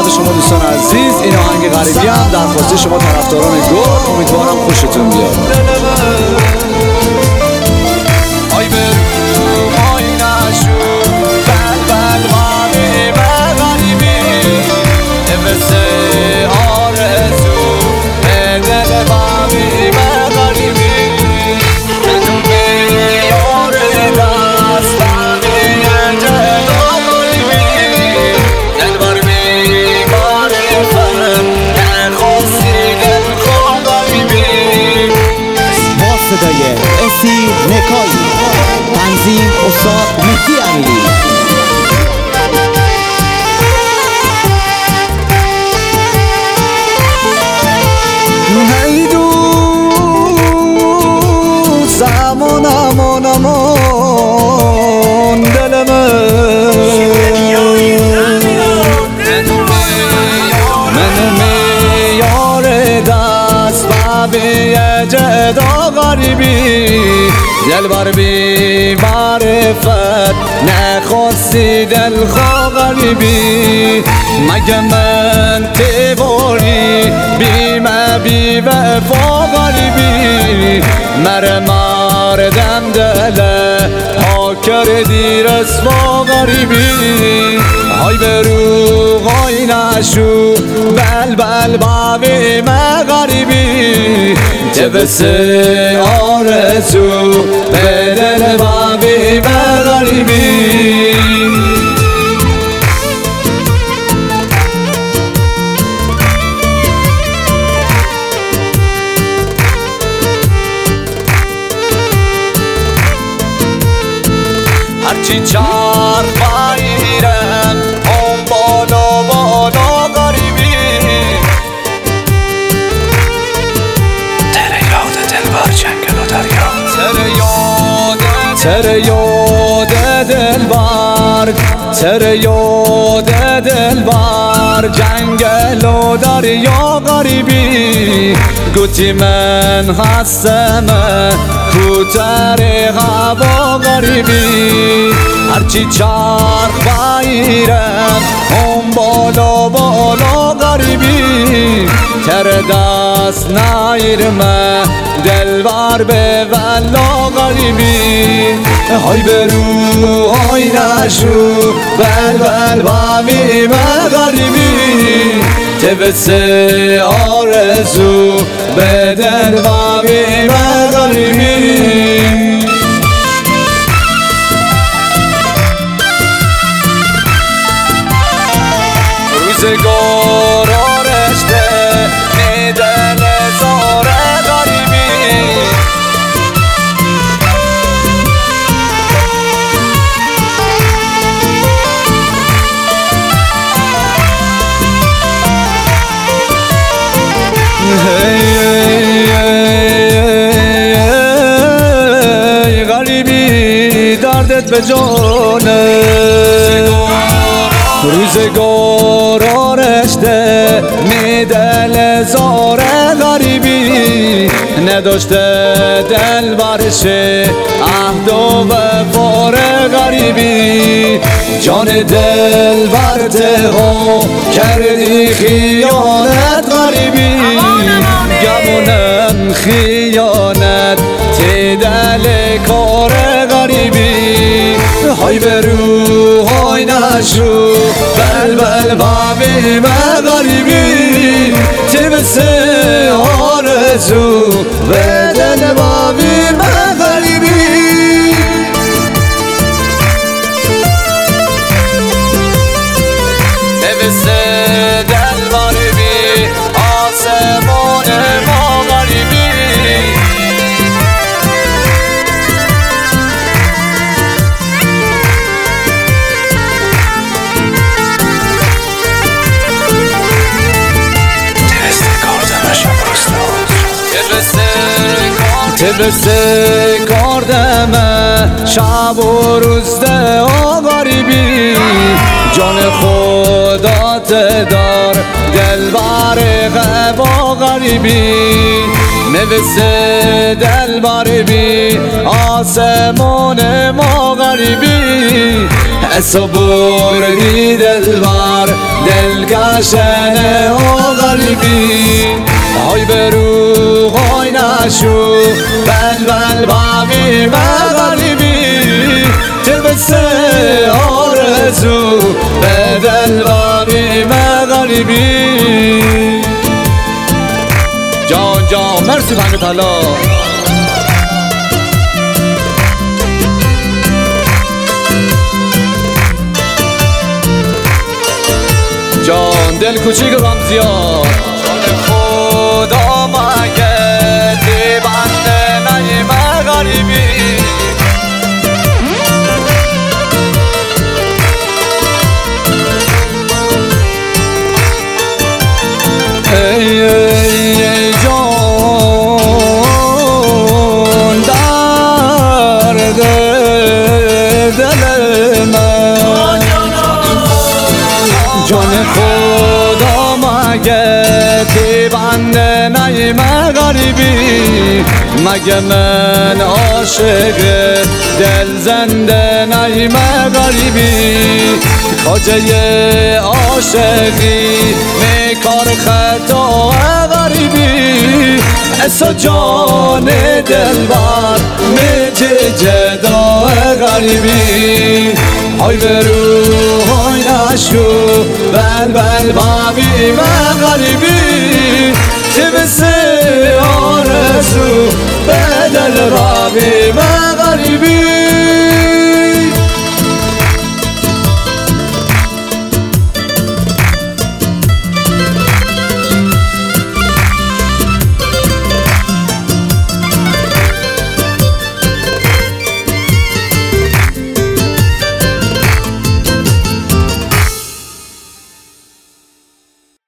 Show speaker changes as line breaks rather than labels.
خدمت شما دوستان عزیز. این آهنگ غریبی هم درخواسته شما طرفداران گل، امیدوارم خوشتون بیاد.
آی برو آی نشو بل بل غریب غریبی نفس آرزو دل غریب غریبی بدون یار دست بقیه جدا غریبی دل بر بیمار فن نخواستی دل خواه غریبی.
با صدای اسی نکایی، تنظیم استاد مهدی امیری.
هی دوست امان امان امان دل من میار دست بابی جدا غریبی دل بر بی معرفت نخواستی دل خواه غریبی مگه من تیواری بی وفا غریبی مره مردم دله ها کردی رسوا غریبی های برو های نشو بل بل بابی ما غریبی جبس آرزو به دل بابی ما غریبی.
هرچی چرخ بایرم اون بالا بالا غریبی تره یاد دلبر جنگل و دریا تره یاد دلبر تره یاد دلبر جنگل و دریا غریبی گوتی من هستم کوتر هوا غریبی هرچی چرخ بایرم اون بالا بالا غریبی تر دست نایرمه دلبر به ولا غریبی های برو های نشو بل بل بابی ما غریبی تبس آرزو به دل بابی ما غریبی. روزگار رشته میدل زار غریبی غریبی دردت به جانه روزگار رشته میدل زاره غریبی نداشته دل برشه عهد و وفار غریبی جان دل برده ها کردی خیانت غریبی گمونم خیانت تی دل کار غریبی های برو های نشو بل بل بابی ما غریبی تبس آرزو به دل بابی ما غریبی. تبس دل غریبی آسمان ما غریبی تبس کردمه شب و روزده غریبی جان خودت دار دل بر غبا غریبی نوس دل بی آسمان ما غریبی حسابور دی دل بر
دلگشن و غریبی های برو های نشو بل بل باقی و غریبی تبسه آرزو به دل باقی و غریبی جان جان مرسی بند طلا جان دل کوچیک رام زیاد جان خدا مگه دی بنده نیم غریبی ای ای جان درد دل من جان خدا مگه تی بنده نیم غریبی مگه من عاشق دل زنده نیم غریبی خواجه عاشقی میکار خطا غریبی اسا جان دلبر میجه جدا غریبی های برو های نشو بل بل بابی و غریبی تبسه